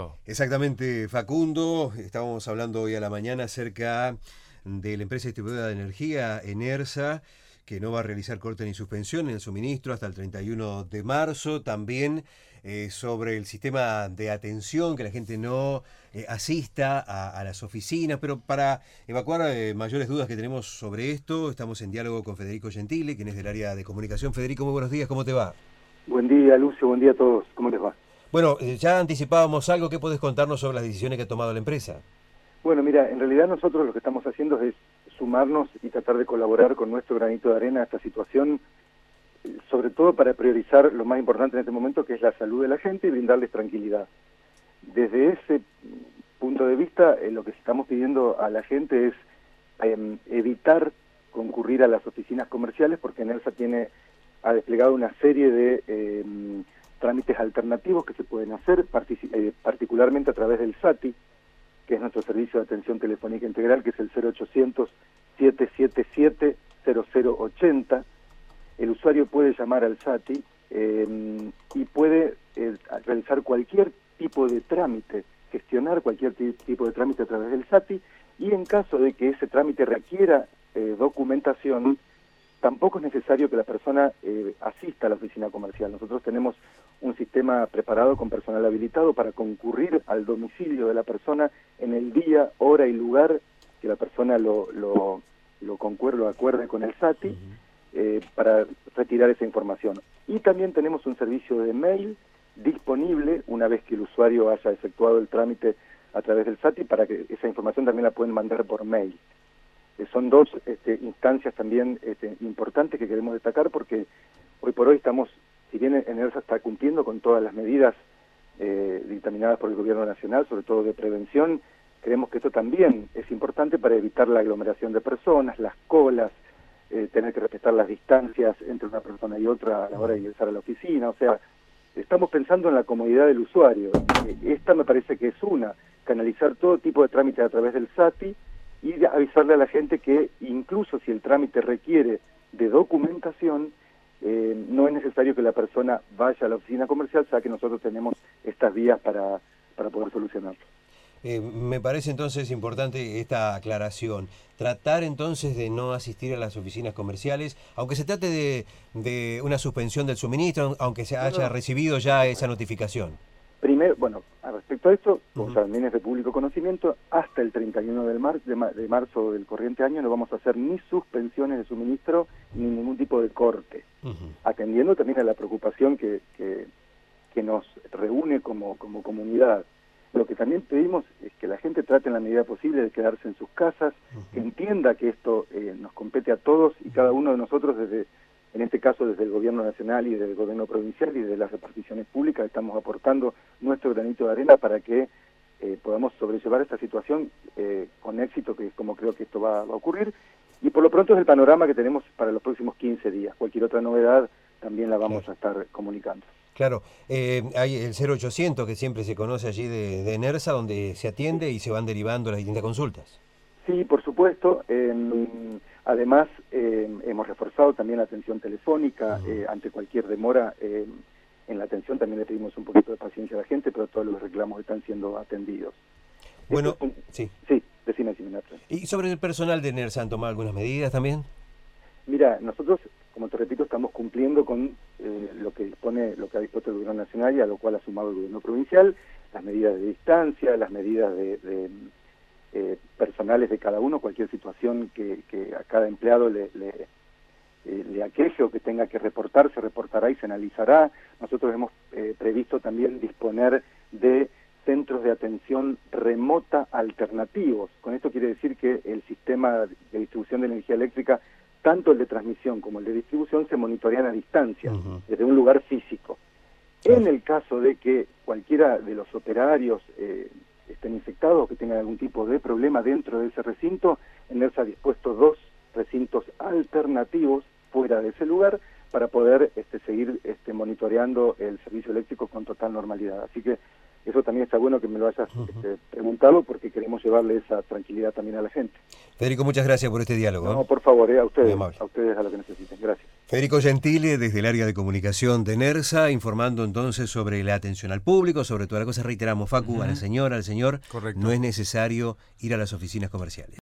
Facundo. Exactamente, Facundo. Estábamos hablando hoy a la mañana acerca de la empresa distribuidora de energía, Enersa, que no va a realizar corte ni suspensión en el suministro hasta el 31 de marzo. También sobre el sistema de atención, que la gente no asista a las oficinas. Pero para evacuar mayores dudas que tenemos sobre esto, estamos en diálogo con Federico Gentile, quien es del área de comunicación. Federico, muy buenos días, ¿cómo te va? Buen día, Lucio, buen día a todos. ¿Cómo les va? Bueno, ya anticipábamos algo. ¿Qué podés contarnos sobre las decisiones que ha tomado la empresa? Bueno, mira, en realidad nosotros lo que estamos haciendo es sumarnos y tratar de colaborar con nuestro granito de arena a esta situación, sobre todo para priorizar lo más importante en este momento, que es la salud de la gente y brindarles tranquilidad. Desde ese punto de vista, lo que estamos pidiendo a la gente es evitar concurrir a las oficinas comerciales, porque Enersa ha desplegado una serie de trámites alternativos que se pueden hacer, particularmente a través del SATI, que es nuestro servicio de atención telefónica integral, que es el 0800-777-0080. El usuario puede llamar al SATI y puede realizar cualquier tipo de trámite, gestionar cualquier tipo de trámite a través del SATI, y en caso de que ese trámite requiera documentación, tampoco es necesario que la persona asista a la oficina comercial. Nosotros tenemos un sistema preparado con personal habilitado para concurrir al domicilio de la persona en el día, hora y lugar que la persona lo acuerde con el SATI para retirar esa información. Y también tenemos un servicio de mail disponible una vez que el usuario haya efectuado el trámite a través del SATI, para que esa información también la pueden mandar por mail. Son dos instancias también importantes que queremos destacar, porque hoy por hoy estamos, si bien Enersa está cumpliendo con todas las medidas dictaminadas por el Gobierno Nacional, sobre todo de prevención, creemos que esto también es importante para evitar la aglomeración de personas, las colas, tener que respetar las distancias entre una persona y otra a la hora de ingresar a la oficina. O sea, estamos pensando en la comodidad del usuario. Esta me parece que es canalizar todo tipo de trámites a través del SATI, y avisarle a la gente que incluso si el trámite requiere de documentación, no es necesario que la persona vaya a la oficina comercial, ya que nosotros tenemos estas vías para poder solucionarlo. Me parece entonces importante esta aclaración. Tratar entonces de no asistir a las oficinas comerciales, aunque se trate de una suspensión del suministro, aunque se haya recibido ya esa notificación. Primero, bueno, respecto a esto, como también es de público conocimiento, hasta el 31 de marzo del corriente año no vamos a hacer ni suspensiones de suministro ni ningún tipo de corte, atendiendo también a la preocupación que nos reúne como comunidad. Lo que también pedimos es que la gente trate en la medida posible de quedarse en sus casas, que entienda que esto nos compete a todos y cada uno de nosotros, en este caso desde el Gobierno Nacional y del Gobierno Provincial y de las reparticiones públicas, estamos aportando nuestro granito de arena para que podamos sobrellevar esta situación con éxito, que es como creo que esto va a ocurrir. Y por lo pronto es el panorama que tenemos para los próximos 15 días. Cualquier otra novedad también la vamos a estar comunicando. Claro, hay el 0800 que siempre se conoce allí de Enersa, donde se atiende y se van derivando las distintas consultas. Sí, por supuesto. Además, hemos reforzado también la atención telefónica. Ante cualquier demora en la atención también le pedimos un poquito de paciencia a la gente, pero todos los reclamos están siendo atendidos. Bueno, sí. Sí, decime. ¿Y sobre el personal de Enersa han tomado algunas medidas también? Mira, nosotros, como te repito, estamos cumpliendo con lo que ha dispuesto el Gobierno Nacional y a lo cual ha sumado el Gobierno Provincial, las medidas de distancia, las medidas de personales de cada uno, cualquier situación que a cada empleado le aqueje o que tenga que reportar, se reportará y se analizará. Nosotros hemos previsto también disponer de centros de atención remota alternativos. Con esto quiere decir que el sistema de distribución de energía eléctrica, tanto el de transmisión como el de distribución, se monitorean a distancia, desde un lugar físico. En el caso de que cualquiera de los operarios estén infectados o que tengan algún tipo de problema dentro de ese recinto, Enersa ha dispuesto 2 recintos alternativos fuera de ese lugar para poder seguir monitoreando el servicio eléctrico con total normalidad. Así que Eso también está bueno que me lo hayas preguntado, porque queremos llevarle esa tranquilidad también a la gente. Federico, muchas gracias por este diálogo. No, por favor, a ustedes, Muy amable. a lo que necesiten. Gracias. Federico Gentile, desde el área de comunicación de NERSA, informando entonces sobre la atención al público, sobre todas las cosas. Reiteramos, Facu, a la señora, al señor, Correcto. no es necesario ir a las oficinas comerciales.